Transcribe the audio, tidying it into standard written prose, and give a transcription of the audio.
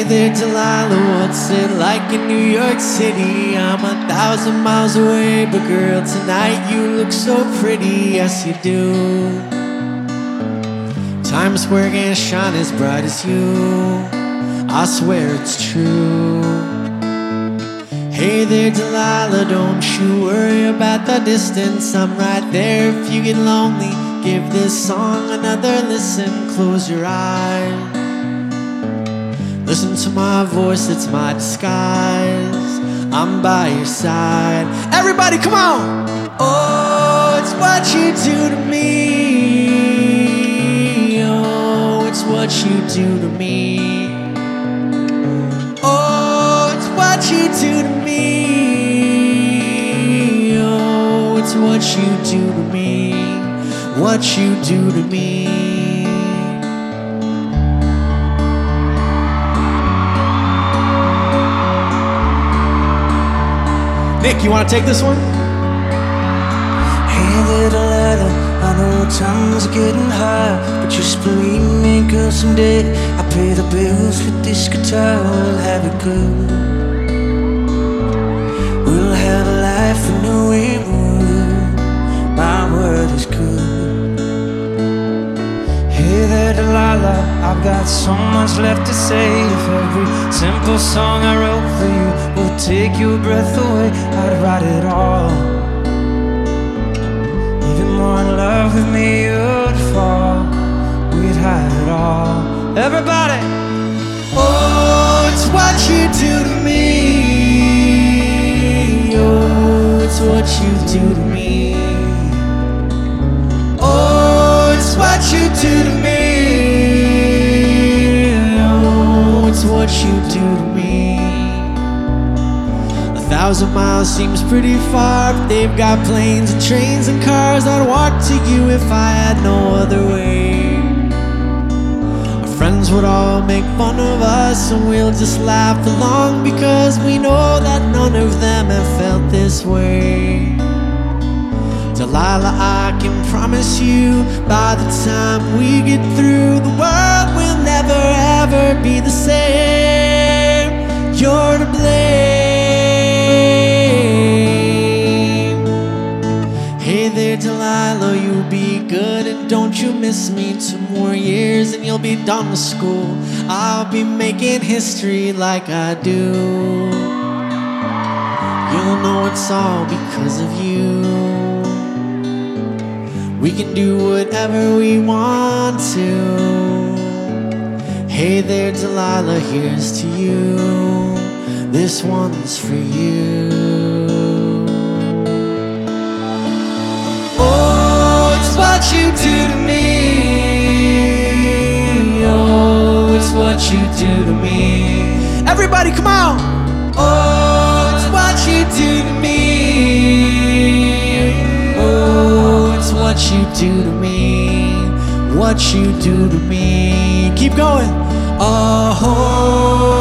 there, Delilah, what's it like in New York City? I'm 1,000 miles away, but girl, tonight you look so pretty, yes you do. Times Square can't shine as bright as you, I swear it's true. Hey there, Delilah, don't you worry about the distance. I'm right there if you get lonely. Give this song another listen, close your eyes. Listen to my voice, it's my disguise. I'm by your side. Everybody, come on! Oh, it's what you do to me. Oh, it's what you do to me. Oh, it's what you do to me. Oh, it's what you do to me. What you do to me. Nick, you want to take this one? Hey there, Delilah, I know times are getting high, but just believe me, girl, someday I pay the bills with this guitar. We'll have it good. We'll have a life we knew we would. My word is good. Hey there, Delilah, I've got so much left to say. If every simple song I wrote for you would take your breath away, I'd write it all. Even more in love with me you'd fall. We'd hide it all. Everybody! Oh, it's what you do to me. Oh, it's what you do to me. Oh, it's what you do to me. Oh, it's what you do to me. 1,000 miles seems pretty far, but they've got planes and trains and cars. I'd walk to you if I had no other way. Our friends would all make fun of us, and we'll just laugh along, because we know that none of them have felt this way. Delilah, I can promise you, by the time we get through, the world will never ever be the same. You're to blame. Hey there, Delilah, you'll be good, and don't you miss me. 2 more years and you'll be done with school. I'll be making history like I do. You'll know it's all because of you. We can do whatever we want to. Hey there, Delilah, here's to you. This one's for you. Oh, it's what you do to me. Oh, it's what you do to me. Everybody, come on! Oh, it's what you do to me. Oh, it's what you do to me. What you do to me. Keep going. Oh.